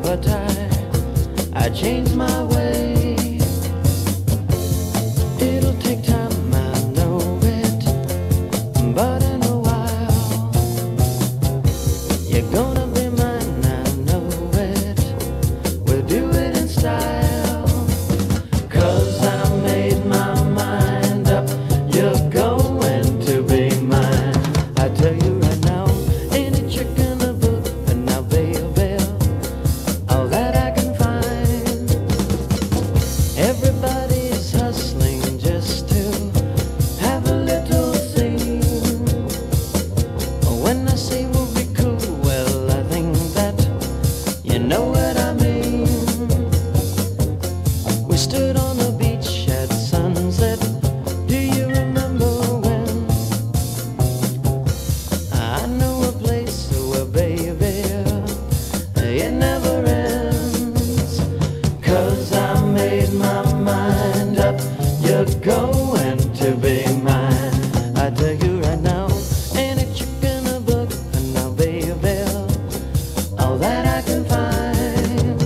but I changed my way. It'll take time, I know it, but in a while you're gonna be mine, I know it. We'll do it in style, 'cause I made my mind up. You're going to be mine. I tell you right now, any trick in the book, and I'll baby, all that I can find. Everybody's hustling just to have a little scene. When I say we'll be cool, well, I think that you know what I mean. We stood on the beach at sunset. Do you remember when? I know a place where, baby, it never ends. 'Cause I made my mind up. You're going to be mine. I tell you right now, any trick in the book, and now, baby, all that I can find.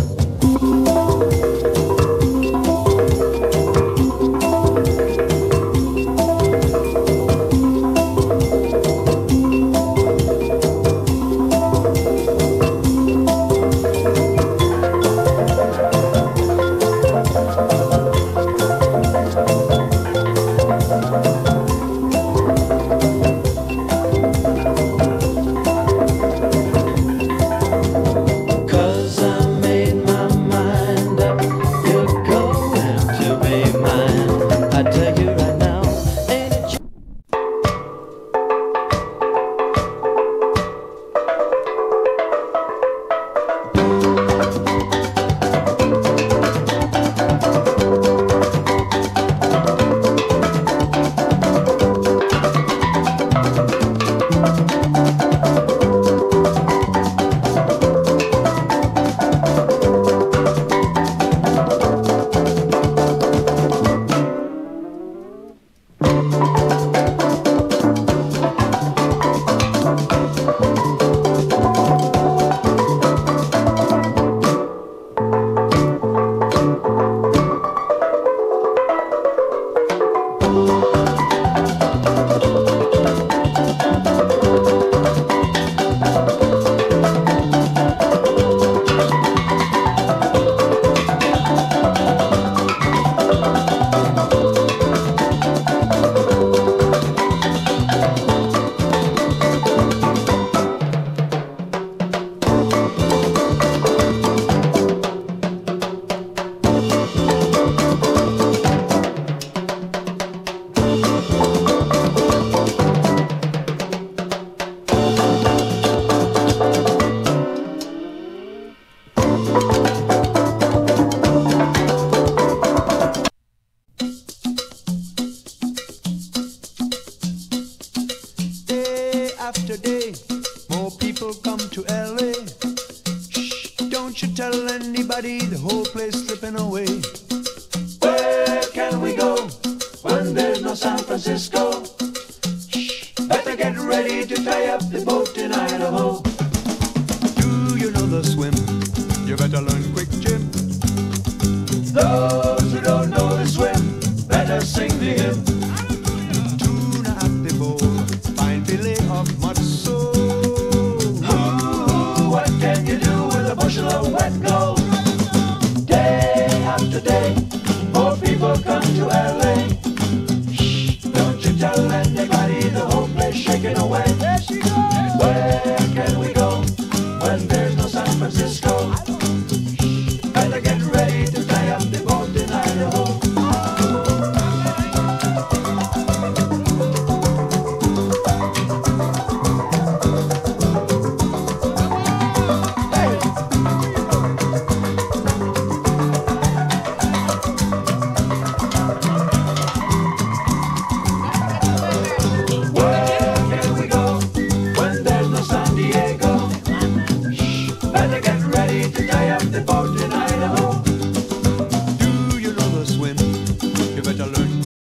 After day, more people come to LA. Shh, don't you tell anybody, the whole place slipping away. Where can we go when there's no San Francisco? Shh, better get ready to tie up the boat in Idaho. Do you know the swim? You better learn quick, Jim. Those who don't know the swim, better sing the hymn. Tuna at the bowl, fine fillet of mud sole. Ooh, what can you do with a bushel of wet gold? Day after day, more people come to LA. Shh, don't you tell anybody, the whole place shaking away. There she goes. Where can we go when there's no San Francisco? Shh, better get ready to tie up the boat in Idaho. Better get